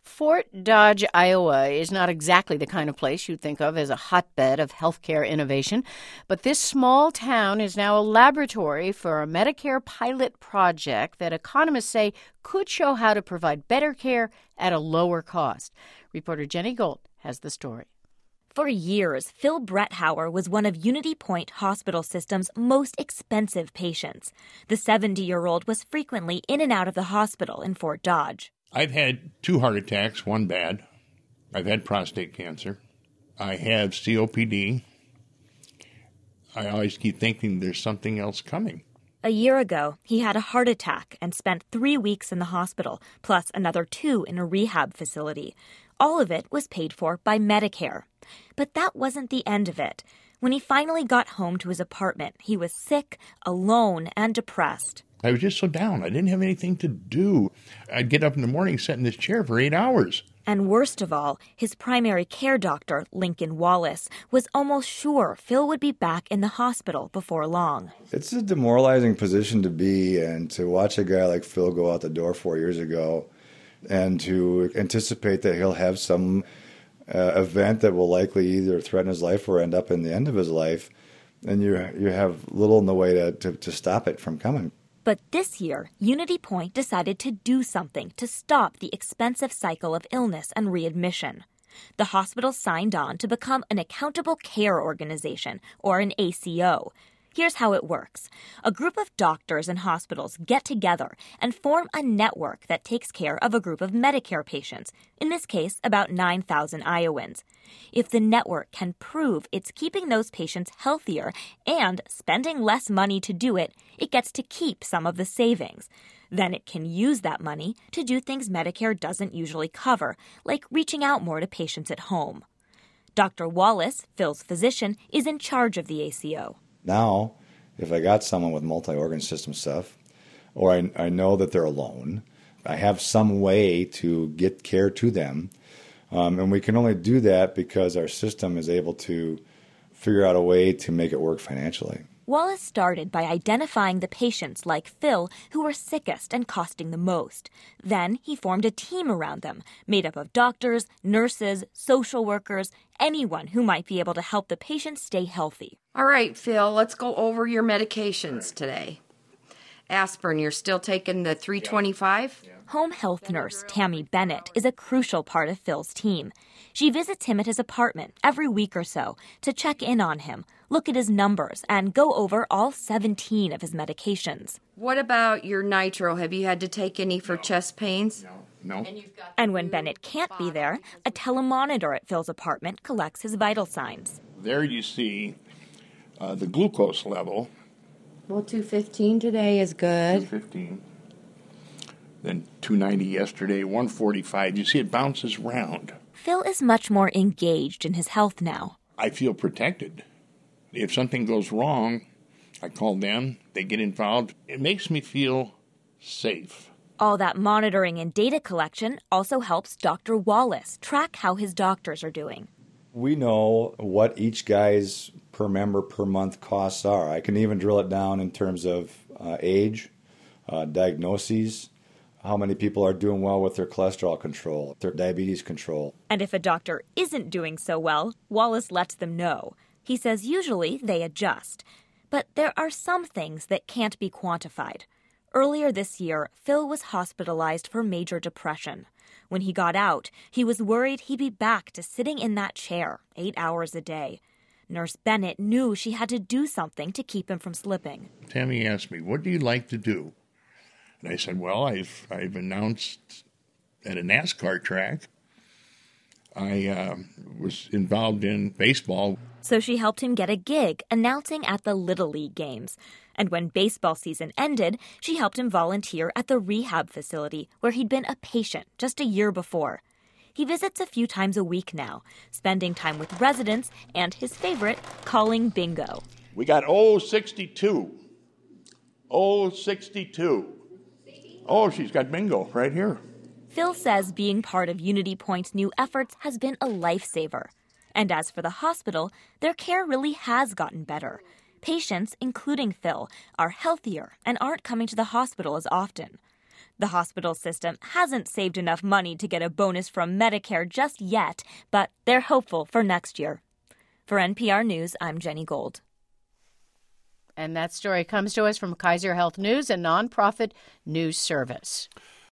Fort Dodge, Iowa is not exactly the kind of place you'd think of as a hotbed of healthcare innovation, but this small town is now a laboratory for a Medicare pilot project that economists say could show how to provide better care at a lower cost. Reporter Jenny Gold has the story. For years, Phil Bretthauer was one of Unity Point Hospital System's most expensive patients. The 70-year-old was frequently in and out of the hospital in Fort Dodge. I've had 2 heart attacks, one bad. I've had prostate cancer. I have COPD. I always keep thinking there's something else coming. A year ago, he had a heart attack and spent 3 weeks in the hospital, plus another 2 in a rehab facility. All of it was paid for by Medicare. But that wasn't the end of it. When he finally got home to his apartment, he was sick, alone, and depressed. I was just so down. I didn't have anything to do. I'd get up in the morning, sit in this chair for 8 hours. And worst of all, his primary care doctor, Lincoln Wallace, was almost sure Phil would be back in the hospital before long. It's a demoralizing position to be in, to watch a guy like Phil go out the door 4 years ago and to anticipate that he'll have some event that will likely either threaten his life or end up in the end of his life. And you have little in the way to stop it from coming. But this year, Unity Point decided to do something to stop the expensive cycle of illness and readmission. The hospital signed on to become an Accountable Care Organization, or an ACO. Here's how it works. A group of doctors and hospitals get together and form a network that takes care of a group of Medicare patients, in this case, about 9,000 Iowans. If the network can prove it's keeping those patients healthier and spending less money to do it, it gets to keep some of the savings. Then it can use that money to do things Medicare doesn't usually cover, like reaching out more to patients at home. Dr. Wallace, Phil's physician, is in charge of the ACO. Now, if I got someone with multi-organ system stuff, or I know that they're alone, I have some way to get care to them. And we can only do that because our system is able to figure out a way to make it work financially. Wallace started by identifying the patients like Phil who were sickest and costing the most. Then he formed a team around them, made up of doctors, nurses, social workers, anyone who might be able to help the patient stay healthy. All right, Phil, let's go over your medications today. Aspirin, you're still taking the 325? Yeah. Home health nurse Tammy Bennett is a crucial part of Phil's team. She visits him at his apartment every week or so to check in on him, look at his numbers, and go over all 17 of his medications. What about your nitro? Have you had to take any for chest pains? No. And when Bennett can't be there, a telemonitor at Phil's apartment collects his vital signs. There you see the glucose level. Well, 215 today is good. 215. Then 290 yesterday, 145. You see it bounces around. Phil is much more engaged in his health now. I feel protected. If something goes wrong, I call them, they get involved. It makes me feel safe. All that monitoring and data collection also helps Dr. Wallace track how his doctors are doing. We know what each guy's per member per month costs are. I can even drill it down in terms of age, diagnoses, how many people are doing well with their cholesterol control, their diabetes control. And if a doctor isn't doing so well, Wallace lets them know. He says usually they adjust. But there are some things that can't be quantified. Earlier this year, Phil was hospitalized for major depression. When he got out, he was worried he'd be back to sitting in that chair 8 hours a day. Nurse Bennett knew she had to do something to keep him from slipping. Tammy asked me, what do you like to do? And I said, well, I've announced at a NASCAR track. I was involved in baseball. So she helped him get a gig announcing at the Little League games. And when baseball season ended, she helped him volunteer at the rehab facility where he'd been a patient just a year before. He visits a few times a week now, spending time with residents and his favorite, calling bingo. We got 062. 062. Oh, she's got bingo right here. Phil says being part of Unity Point's new efforts has been a lifesaver. And as for the hospital, their care really has gotten better. Patients, including Phil, are healthier and aren't coming to the hospital as often. The hospital system hasn't saved enough money to get a bonus from Medicare just yet, but they're hopeful for next year. For NPR News, I'm Jenny Gold. And that story comes to us from Kaiser Health News, a nonprofit news service.